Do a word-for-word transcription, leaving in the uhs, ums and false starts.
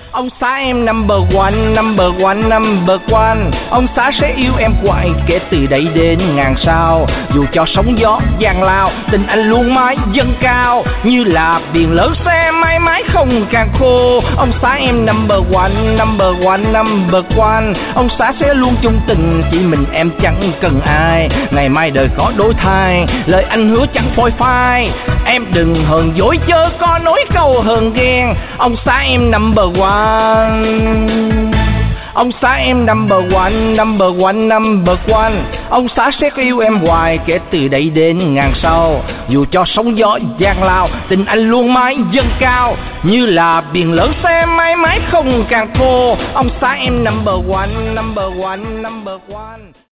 Ông xã em number one, number one, number one. Ông xã sẽ yêu em hoài kể từ đây đến ngàn sao. Dù cho sóng gió giang lao, tình anh luôn mãi dâng cao. Như là biển lớn sẽ mãi mãi không càng khô. Ông xã em number one, number one, number one. Ông xã sẽ luôn chung tình, chỉ mình em chẳng cần ai. Ngày mai đời có đổi thay, lời anh hứa chẳng phôi phai. Em đừng hờn dỗi chớ có nói câu hờn ghen. Ông xã em number one. Ông xã em number one, number one, number one. Ông xã sẽ yêu em hoài kể từ đây đến ngàn sau. Dù cho sóng gió giang lao, tình anh luôn mãi dâng cao. Như là biển lớn sẽ mãi mãi không càng khô. Ông xã em number one, number one, number one.